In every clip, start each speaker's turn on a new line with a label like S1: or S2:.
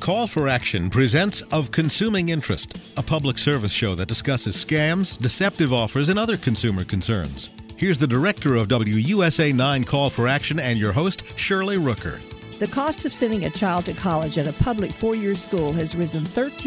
S1: Call for Action presents Of Consuming Interest, a public service show that discusses scams, deceptive offers, and other consumer concerns. Here's the director of WUSA 9 Call for Action and your host, Shirley Rooker.
S2: The cost of sending a child to college at a public four-year school has risen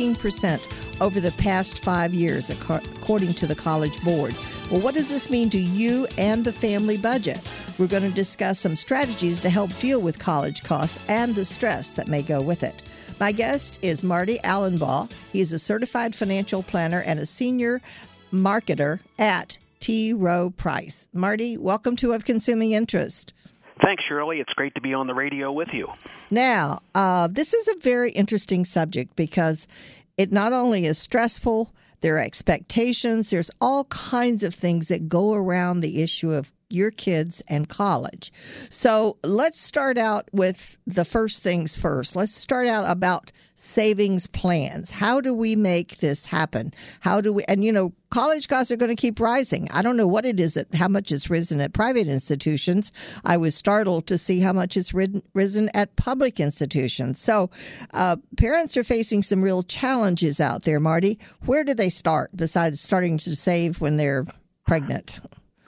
S2: 13% over the past 5 years, according to the College Board. Well, what does this mean to you and the family budget? We're going to discuss some strategies to help deal with college costs and the stress that may go with it. My guest is Marty Allenbaugh. He is a certified financial planner and a senior marketer at T. Rowe Price. Marty, welcome to Of Consuming Interest.
S3: Thanks, Shirley. It's great to be on the radio with you.
S2: Now, this is a very interesting subject because it not only is stressful, there are expectations, there's all kinds of things that go around the issue of your kids and college. So let's start out with the first things first. Let's start out about savings plans. How do we make this happen? College costs are going to keep rising. I don't know what it is, how much it's risen at private institutions. I was startled to see how much it's risen at public institutions. So parents are facing some real challenges out there, Marty. Where do they start besides starting to save when they're pregnant?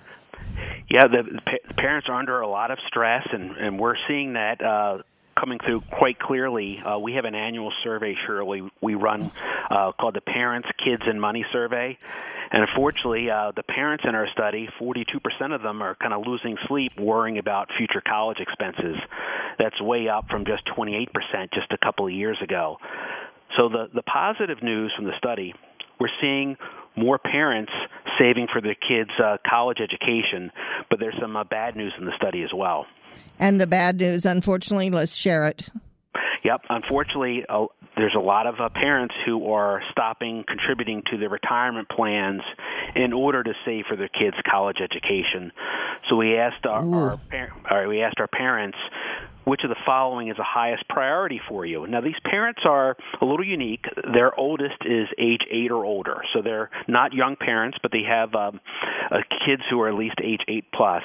S3: Yeah, the parents are under a lot of stress, and we're seeing that coming through quite clearly. We have an annual survey, Shirley, we run called the Parents, Kids, and Money Survey. And unfortunately, the parents in our study, 42% of them are kind of losing sleep worrying about future college expenses. That's way up from just 28% just a couple of years ago. So the positive news from the study, we're seeing more parents saving for their kids' college education, but there's some bad news in the study as well.
S2: And the bad news, unfortunately, let's share it.
S3: Yep. Unfortunately, there's a lot of parents who are stopping contributing to their retirement plans in order to save for their kids' college education. So we asked our parents, which of the following is the highest priority for you? Now, these parents are a little unique. Their oldest is age 8 or older, so they're not young parents, but they have kids who are at least age 8 plus.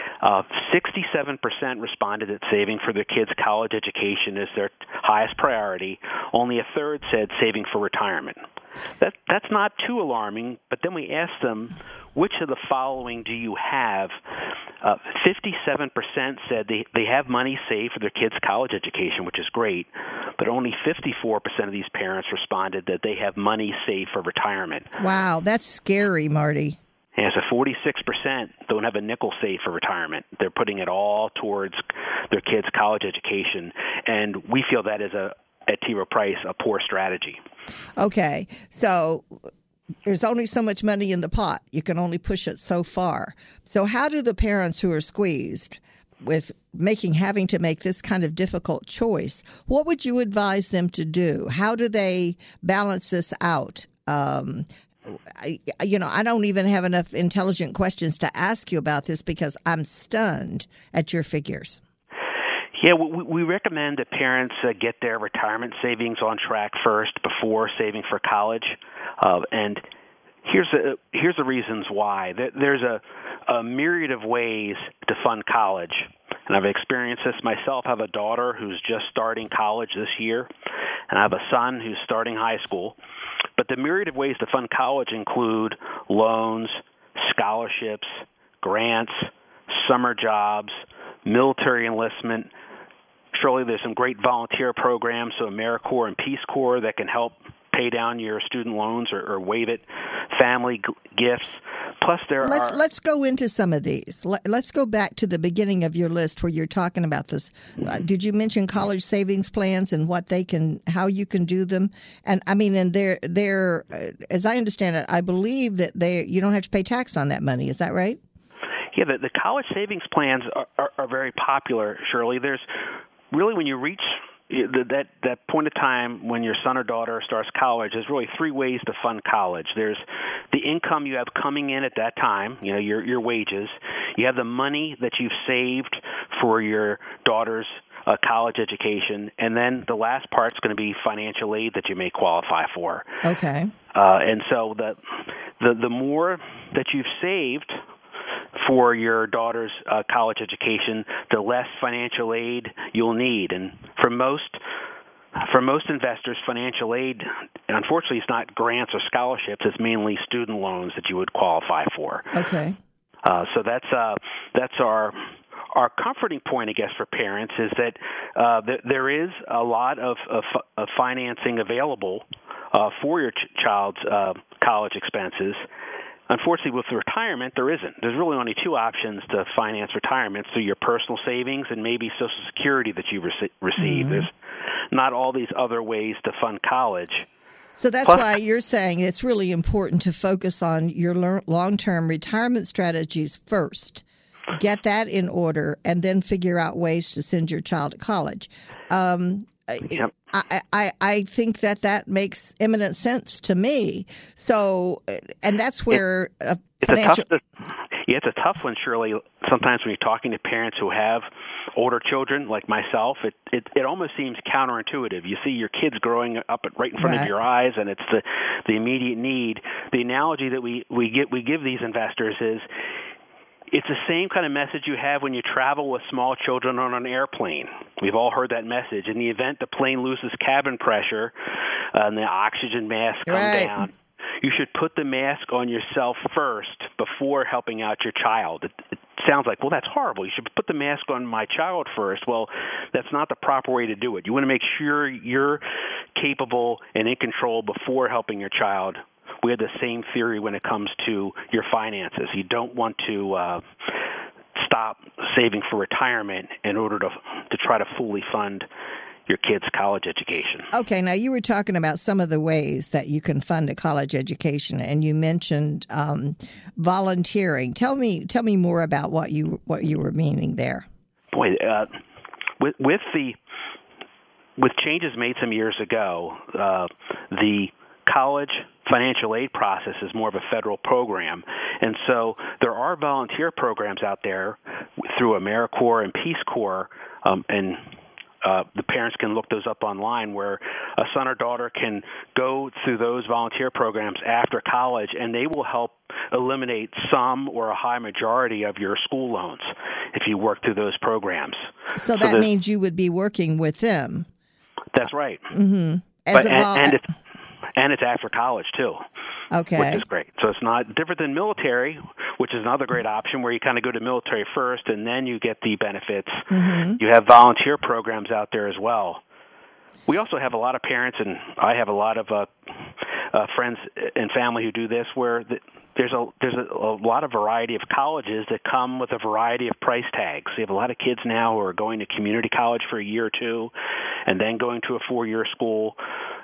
S3: 67% responded that saving for their kids' college education is their highest priority. Only a third said saving for retirement. That's not too alarming, but then we asked them, which of the following do you have? 57% said they have money saved for their kids' college education, which is great, but only 54% of these parents responded that they have money saved for retirement.
S2: Wow, that's scary, Marty.
S3: Yeah, so 46% don't have a nickel saved for retirement. They're putting it all towards their kids' college education, and we feel that is at T. Rowe Price, a poor strategy.
S2: Okay, so there's only so much money in the pot. You can only push it so far. So how do the parents who are squeezed with having to make this kind of difficult choice, what would you advise them to do? How do they balance this out? I don't even have enough intelligent questions to ask you about this because I'm stunned at your figures.
S3: Yeah, we recommend that parents get their retirement savings on track first before saving for college. And here's the reasons why. There's a myriad of ways to fund college. And I've experienced this myself. I have a daughter who's just starting college this year, and I have a son who's starting high school. But the myriad of ways to fund college include loans, scholarships, grants, summer jobs, military enlistment. Surely there's some great volunteer programs, so AmeriCorps and Peace Corps, that can help pay down your student loans or waive it, family gifts. Plus,
S2: Let's go into some of these. Let's go back to the beginning of your list where you're talking about this. Did you mention college savings plans and how you can do them? And I mean, and they're as I understand it, I believe that you don't have to pay tax on that money. Is that right?
S3: Yeah, the college savings plans are very popular, Shirley. There's really, when you reach that point of time when your son or daughter starts college, there's really three ways to fund college. There's the income you have coming in at that time, your wages. You have the money that you've saved for your daughter's college education, and then the last part's going to be financial aid that you may qualify for.
S2: Okay.
S3: And so the more that you've saved for your daughter's college education, the less financial aid you'll need. And for most For most investors, financial aid, unfortunately, is not grants or scholarships. It's mainly student loans that you would qualify for.
S2: Okay.
S3: So that's our comforting point, I guess, for parents is that there is a lot of financing available for your child's college expenses. Unfortunately, with retirement, there isn't. There's really only two options to finance retirement: through your personal savings and maybe Social Security that you receive.
S2: Mm-hmm.
S3: There's not all these other ways to fund college.
S2: So that's why you're saying it's really important to focus on your long-term retirement strategies first. Get that in order, and then figure out ways to send your child to college.
S3: Yep.
S2: I think that makes eminent sense to me. So, and that's where financial.
S3: It's a tough one, Shirley. Sometimes when you're talking to parents who have older children, like myself, it almost seems counterintuitive. You see your kids growing up right in front of your eyes, and it's the immediate need. The analogy that we give these investors is, it's the same kind of message you have when you travel with small children on an airplane. We've all heard that message. In the event the plane loses cabin pressure and the oxygen mask comes down, you should put the mask on yourself first before helping out your child. It sounds like, well, that's horrible. You should put the mask on my child first. Well, that's not the proper way to do it. You want to make sure you're capable and in control before helping your child. We have the same theory when it comes to your finances. You don't want to stop saving for retirement in order to try to fully fund your kid's college education. Okay,
S2: now you were talking about some of the ways that you can fund a college education, and you mentioned volunteering. Tell me more about what you were meaning there.
S3: Boy, with changes made some years ago, the college financial aid process is more of a federal program. And so there are volunteer programs out there through AmeriCorps and Peace Corps, and the parents can look those up online, where a son or daughter can go through those volunteer programs after college, and they will help eliminate some or a high majority of your school loans if you work through those programs.
S2: So that means you would be working with them.
S3: That's right.
S2: Mm-hmm.
S3: And it's after college, too,
S2: okay,
S3: which is great. So it's not different than military, which is another great option where you kind of go to military first and then you get the benefits.
S2: Mm-hmm.
S3: You have volunteer programs out there as well. We also have a lot of parents, and I have a lot of friends and family who do this, where there's a lot of variety of colleges that come with a variety of price tags. You have a lot of kids now who are going to community college for a year or two and then going to a 4-year school.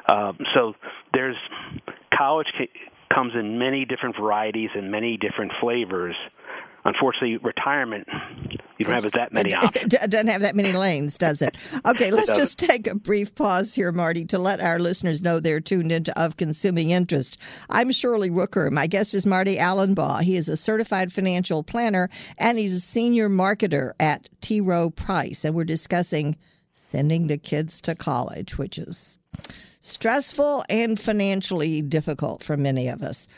S3: So there's college comes in many different varieties and many different flavors. Unfortunately, retirement, you don't have that many options.
S2: It doesn't have that many lanes, does it? Okay, let's just take a brief pause here, Marty, to let our listeners know they're tuned into Of Consuming Interest. I'm Shirley Rooker. My guest is Marty Allenbaugh. He is a certified financial planner, and he's a senior marketer at T. Rowe Price. And we're discussing sending the kids to college, which is stressful and financially difficult for many of us.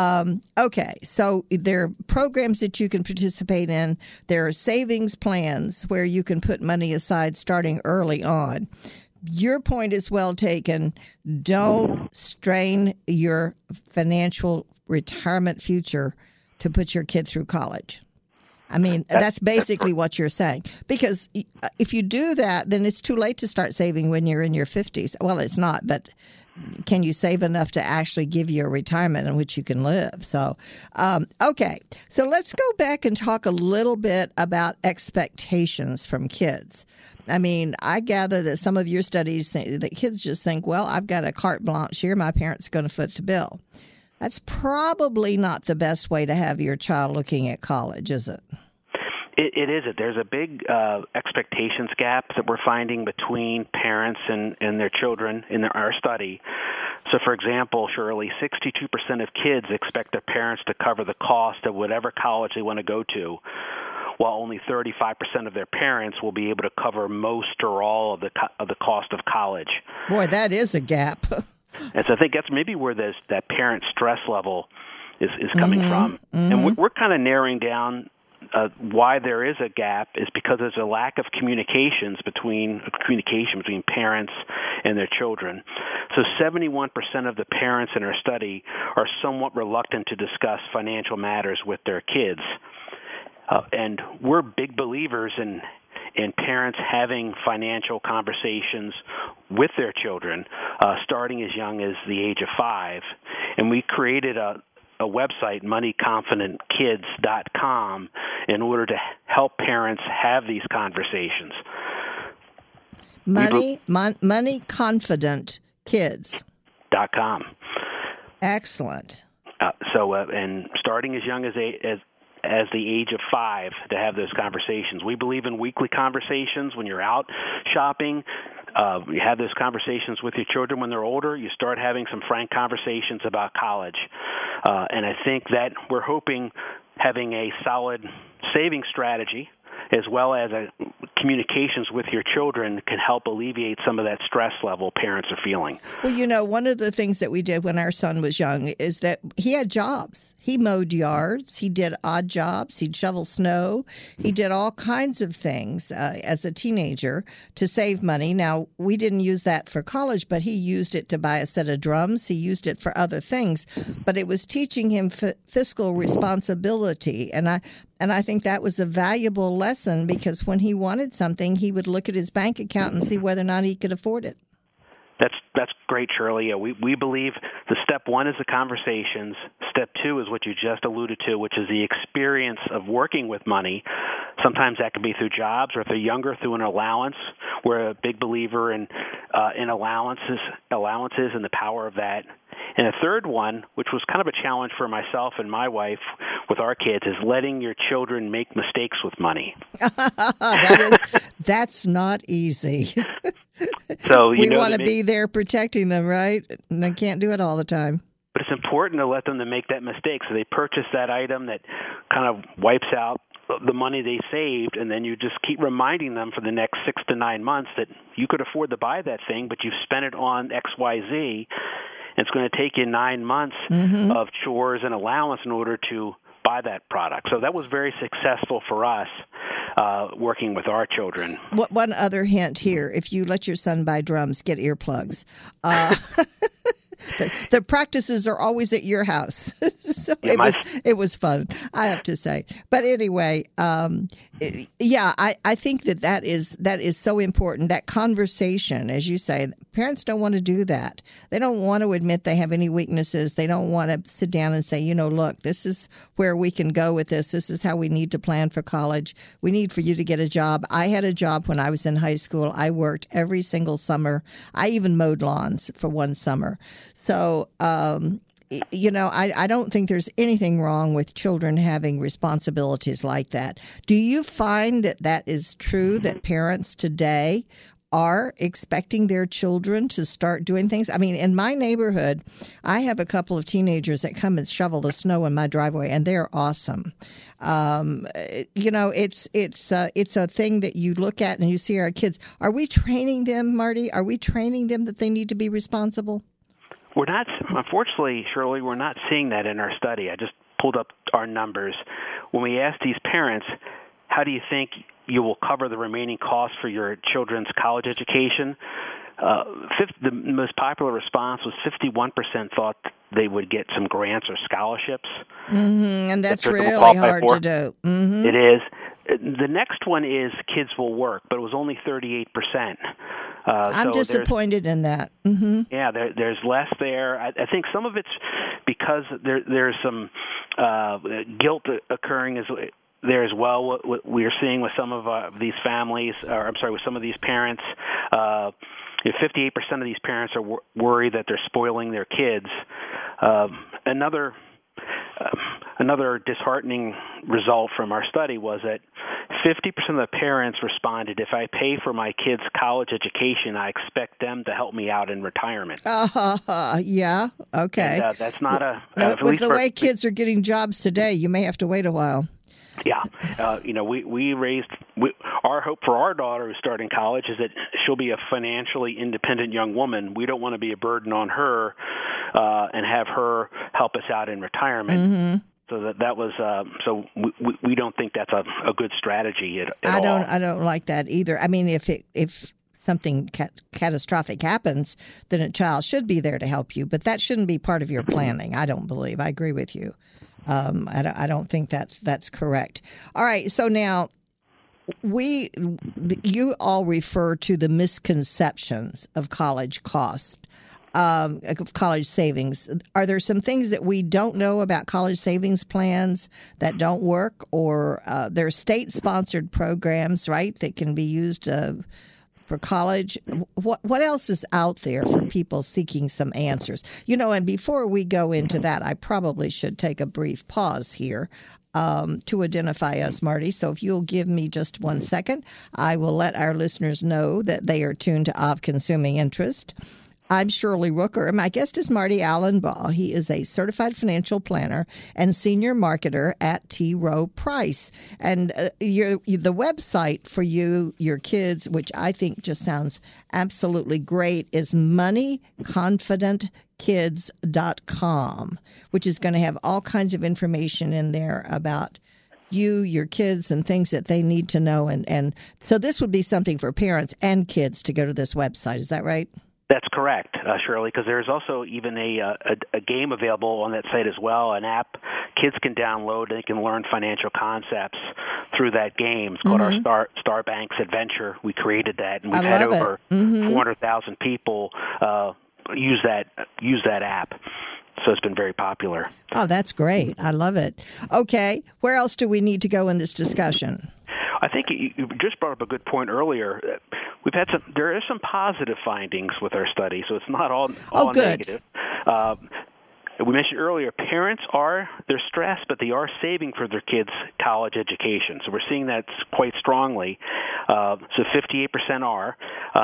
S2: Okay, so there are programs that you can participate in. There are savings plans where you can put money aside starting early on. Your point is well taken. Don't strain your financial retirement future to put your kid through college. I mean, that's basically what you're saying. Because if you do that, then it's too late to start saving when you're in your 50s. Well, it's not, but can you save enough to actually give you a retirement in which you can live? So, okay. So let's go back and talk a little bit about expectations from kids. I mean, I gather that some of your studies think that kids just think, well, I've got a carte blanche here. My parents are going to foot the bill. That's probably not the best way to have your child looking at college, is it?
S3: It isn't. There's a big expectations gap that we're finding between parents and their children in our study. So, for example, Shirley, 62% of kids expect their parents to cover the cost of whatever college they want to go to, while only 35% of their parents will be able to cover most or all of the cost of college.
S2: Boy, that is a gap.
S3: And so I think that's maybe where that parent stress level is coming from.
S2: Mm-hmm.
S3: And we're kind of narrowing down why there is a gap is because there's a lack of communication between parents and their children. So 71% of the parents in our study are somewhat reluctant to discuss financial matters with their kids. And we're big believers in parents having financial conversations with their children, starting as young as the age of 5. And we created a website, moneyconfidentkids.com, in order to help parents have these conversations.
S2: Moneyconfidentkids.com. Excellent.
S3: And starting as young as the age of 5 to have those conversations. We believe in weekly conversations when you're out shopping. You have those conversations with your children when they're older. You start having some frank conversations about college. And I think that we're hoping having a solid saving strategy as well as communications with your children can help alleviate some of that stress level parents are feeling.
S2: Well, one of the things that we did when our son was young is that he had jobs. He mowed yards. He did odd jobs. He'd shovel snow. He did all kinds of things as a teenager to save money. Now, we didn't use that for college, but he used it to buy a set of drums. He used it for other things. But it was teaching him fiscal responsibility. And I think that was a valuable lesson because when he wanted something, he would look at his bank account and see whether or not he could afford it.
S3: That's great, Shirley. Yeah, we believe the step 1 is the conversations. Step 2 is what you just alluded to, which is the experience of working with money. Sometimes that can be through jobs, or if they're younger, through an allowance. We're a big believer in allowances and the power of that. And a third one, which was kind of a challenge for myself and my wife with our kids, is letting your children make mistakes with money.
S2: That's not easy.
S3: So
S2: we want to be there protecting them, right? And they can't do it all the time.
S3: But it's important to let them to make that mistake. So they purchase that item that kind of wipes out the money they saved, and then you just keep reminding them for the next 6 to 9 months that you could afford to buy that thing, but you've spent it on XYZ. It's going to take you 9 months of chores and allowance in order to buy that product. So that was very successful for us working with our children.
S2: One other hint here. If you let your son buy drums, get earplugs. The practices are always at your house. So it was fun, I have to say. But anyway, I think that is so important. That conversation, as you say, parents don't want to do that. They don't want to admit they have any weaknesses. They don't want to sit down and say, look, this is where we can go with this. This is how we need to plan for college. We need for you to get a job. I had a job when I was in high school. I worked every single summer. I even mowed lawns for one summer. So, I don't think there's anything wrong with children having responsibilities like that. Do you find that is true, that parents today are expecting their children to start doing things? I mean, in my neighborhood, I have a couple of teenagers that come and shovel the snow in my driveway, and they're awesome. It's a thing that you look at and you see our kids. Are we training them, Marty? Are we training them that they need to be responsible?
S3: We're not, unfortunately, Shirley, we're not seeing that in our study. I just pulled up our numbers. When we asked these parents, how do you think you will cover the remaining costs for your children's college education? The most popular response was 51% thought they would get some grants or scholarships.
S2: And that's really hard to do. Mm-hmm.
S3: It is. The next one is kids will work, but it was only 38%.
S2: I'm disappointed in that. Mm-hmm.
S3: Yeah, there's less there. I think some of it's because there's some guilt occurring there as well. What we are seeing with some of these families, with some of these parents, 58% of these parents are worried that they're spoiling their kids. Another disheartening result from our study was that 50% of the parents responded, if I pay for my kids' college education, I expect them to help me out in retirement.
S2: Yeah, okay.
S3: And, that's not
S2: with the way kids are getting jobs today, you may have to wait a while.
S3: Yeah. We raised our hope for our daughter who's starting college is that she'll be a financially independent young woman. We don't want to be a burden on her and have her help us out in retirement. Mm-hmm. So that was so we don't think that's a good strategy at
S2: I
S3: all.
S2: I don't like that either. I mean, if something catastrophic happens, then a child should be there to help you, but that shouldn't be part of your planning. I don't believe. I agree with you. I don't think that's correct. All right. So now you all refer to the misconceptions of college cost. Of college savings. Are there some things that we don't know about college savings plans that don't work, or there are state-sponsored programs, right, that can be used for college? What else is out there for people seeking some answers? And before we go into that, I probably should take a brief pause here to identify us, Marty. So if you'll give me just 1 second, I will let our listeners know that they are tuned to Of Consuming Interest. I'm Shirley Rooker, and my guest is Marty Allenbaugh. He is a certified financial planner and senior marketer at T. Rowe Price. And the website for your kids, which I think just sounds absolutely great, is moneyconfidentkids.com, which is going to have all kinds of information in there about you, your kids, and things that they need to know. And so this would be something for parents and kids to go to this website. Is that right?
S3: That's correct, Shirley, because there's also even a game available on that site as well, an app kids can download. They can learn financial concepts through that game. It's called our Star Banks Adventure. We created that, and we've had over 400,000 people use that app. So it's been very popular.
S2: Oh, that's great. I love it. Okay, where else do we need to go in this discussion?
S3: I think you just brought up a good point earlier. There are some positive findings with our study, so it's not all negative. We mentioned earlier, parents they're stressed, but they are saving for their kids' college education. So we're seeing that quite strongly. So 58% are,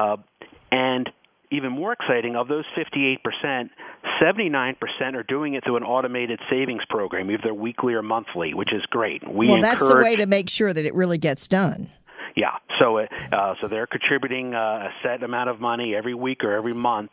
S3: and even more exciting, of those 58%, 79% are doing it through an automated savings program, either weekly or monthly, which is great.
S2: That's the way to make sure that it really gets done.
S3: Yeah, so they're contributing a set amount of money every week or every month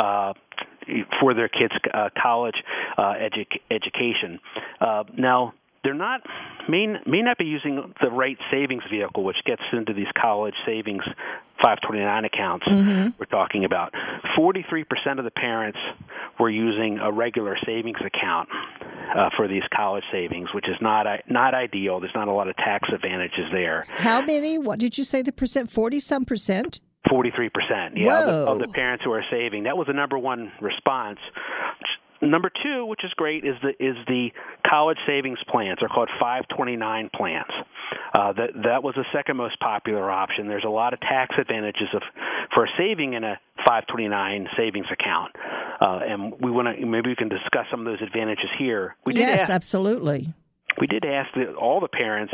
S3: for their kids' college education. Now, they're may not be using the right savings vehicle, which gets into these college savings 529 accounts we're talking about. 43% of the parents were using a regular savings account for these college savings, which is not ideal. There's not a lot of tax advantages there.
S2: How many? What did you say the percent? 40-some percent?
S3: 43%, of the parents who are saving. That was the number one response. Number two, which is great, is the college savings plans. They're called 529 plans. That was the second most popular option. There's a lot of tax advantages for saving in a 529 savings account, and maybe we can discuss some of those advantages here.
S2: Yes, absolutely.
S3: We did ask all the parents,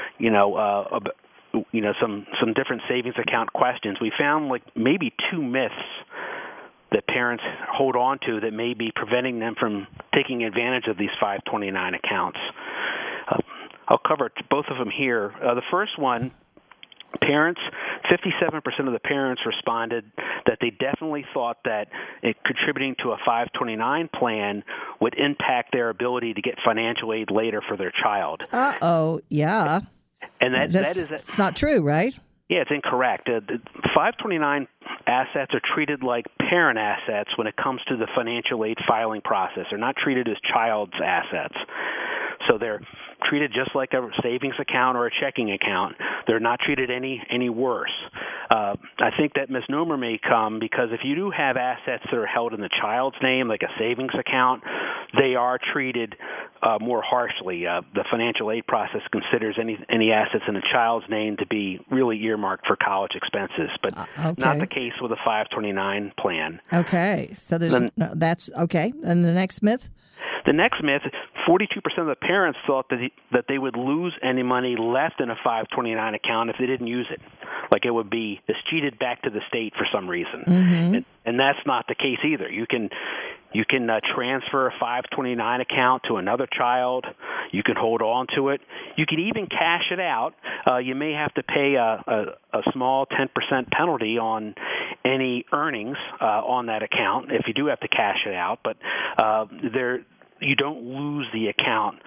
S3: some different savings account questions. We found maybe 2 myths that parents hold on to that may be preventing them from taking advantage of these 529 accounts. I'll cover both of them here. The first one, parents, 57% of the parents responded that they definitely thought that contributing to a 529 plan would impact their ability to get financial aid later for their child.
S2: Yeah.
S3: And that's
S2: not true, right?
S3: Yeah, it's incorrect. The 529 assets are treated like parent assets when it comes to the financial aid filing process. They're not treated as child's assets. So they're treated just like a savings account or a checking account. They're not treated any worse. I think that misnomer may come because if you do have assets that are held in the child's name, like a savings account, they are treated more harshly. The financial aid process considers any assets in a child's name to be really earmarked for college expenses, but not the case with a 529 plan.
S2: Okay, so that's okay. And the next myth?
S3: The next myth, 42% of the parents thought that they would lose any money left in a 529 account if they didn't use it. Like it would be escheated back to the state for some reason. And that's not the case either. You can transfer a 529 account to another child. You can hold on to it. You can even cash it out. You may have to pay a small 10% penalty on any earnings on that account if you do have to cash it out. But you don't lose the account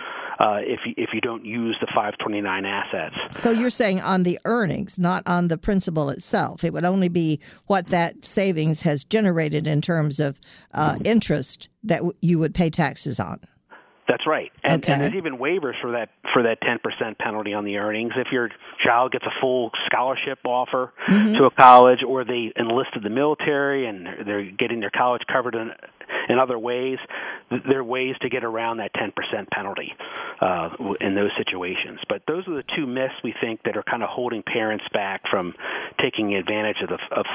S3: if you don't use the 529 assets.
S2: So you're saying on the earnings, not on the principal itself. It would only be what that savings has generated in terms of interest that you would pay taxes on.
S3: That's right, and there's even waivers for that 10% penalty on the earnings. If your child gets a full scholarship offer to a college, or they enlisted the military and they're getting their college covered in other ways, there are ways to get around that 10% penalty in those situations. But those are the two myths we think that are kind of holding parents back from taking advantage of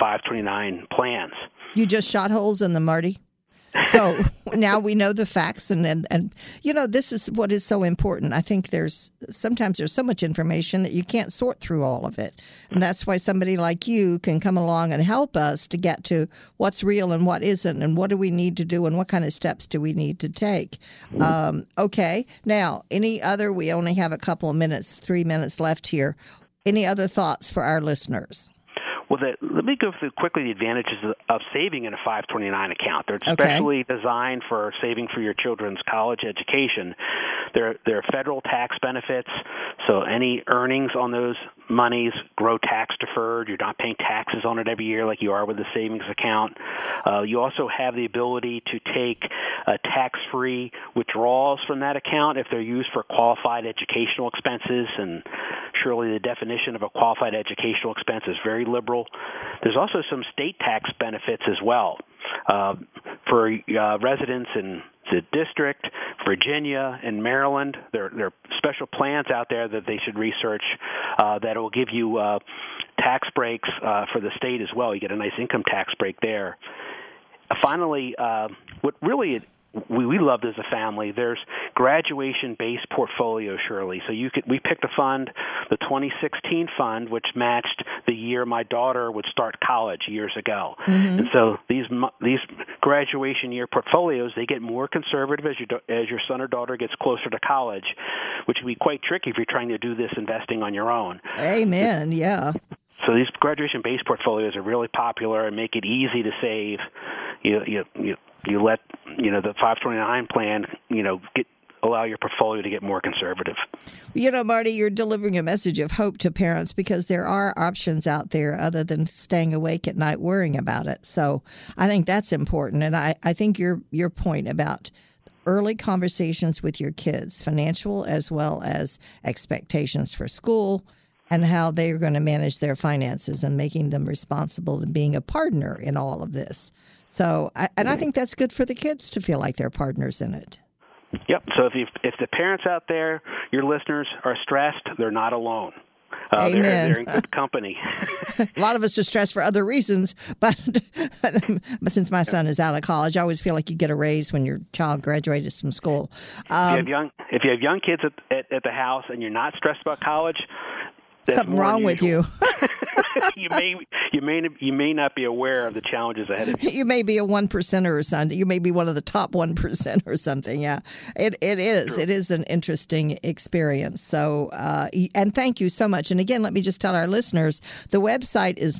S3: 529 plans. You
S2: just shot holes in them, Marty. So now we know the facts, and this is what is so important. I think sometimes there's so much information that you can't sort through all of it, and that's why somebody like you can come along and help us to get to what's real and what isn't, and what do we need to do, and what kind of steps do we need to take. Okay, now we only have a couple of minutes, 3 minutes left here. Any other thoughts for our listeners?
S3: Well, let me go through quickly the advantages of saving in a 529 account. They're specially designed for saving for your children's college education. There are federal tax benefits, so any earnings on those monies grow tax deferred. You're not paying taxes on it every year like you are with a savings account. You also have the ability to take tax-free withdrawals from that account if they're used for qualified educational expenses, and surely the definition of a qualified educational expense is very liberal. There's also some state tax benefits as well for residents in the district, Virginia, and Maryland. There are special plans out there that they should research that will give you tax breaks for the state as well. You get a nice income tax break there. Finally, what really we loved as a family, there's graduation-based portfolio, Shirley. So we picked a fund, the 2016 fund, which matched the year my daughter would start college years ago. And so these graduation year portfolios, they get more conservative as your son or daughter gets closer to college, which would be quite tricky if you're trying to do this investing on your own.
S2: Amen. Yeah.
S3: So these graduation-based portfolios are really popular and make it easy to save. You let the 529 plan allow your portfolio to get more conservative.
S2: Marty, you're delivering a message of hope to parents because there are options out there other than staying awake at night worrying about it. So I think that's important, and I think your point about early conversations with your kids, financial as well as expectations for school, and how they're going to manage their finances and making them responsible and being a partner in all of this. So, I think that's good for the kids to feel like they're partners in it.
S3: Yep. So if the parents out there, your listeners, are stressed, they're not alone.
S2: Amen.
S3: They're in good company.
S2: A lot of us are stressed for other reasons, but since my son is out of college, I always feel like you get a raise when your child graduates from school.
S3: If you have young kids at the house and you're not stressed about college,
S2: something wrong with you.
S3: You may not be aware of the challenges ahead of you.
S2: You may be a 1%er or something. You may be one of the top 1% or something. Yeah, it is. True. It is an interesting experience. So, and thank you so much. And again, let me just tell our listeners, the website is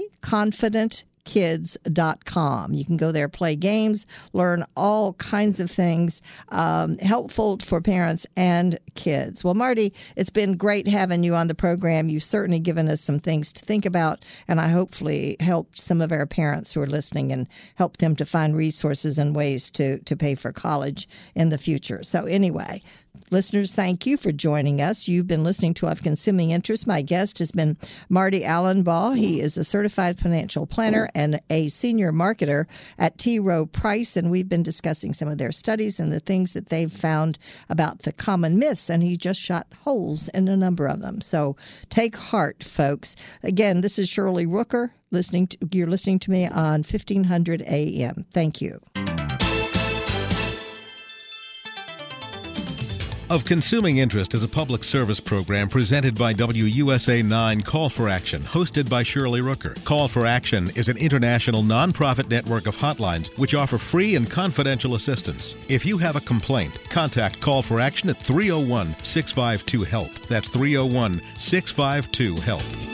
S2: moneyconfidentkids.com. You can go there, play games, learn all kinds of things, helpful for parents and kids. Well, Marty, it's been great having you on the program. You've certainly given us some things to think about, and I hopefully helped some of our parents who are listening and help them to find resources and ways to pay for college in the future. So anyway, listeners, thank you for joining us. You've been listening to Of Consuming Interest. My guest has been Marty Allenbaugh. He is a certified financial planner and a senior marketer at T. Rowe Price, and we've been discussing some of their studies and the things that they've found about the common myths, and he just shot holes in a number of them. So take heart, folks. Again, this is Shirley Rooker. You're listening to me on 1500 AM. Thank you.
S1: Of Consuming Interest is a public service program presented by WUSA 9 Call for Action, hosted by Shirley Rooker. Call for Action is an international nonprofit network of hotlines which offer free and confidential assistance. If you have a complaint, contact Call for Action at 301-652-HELP. That's 301-652-HELP.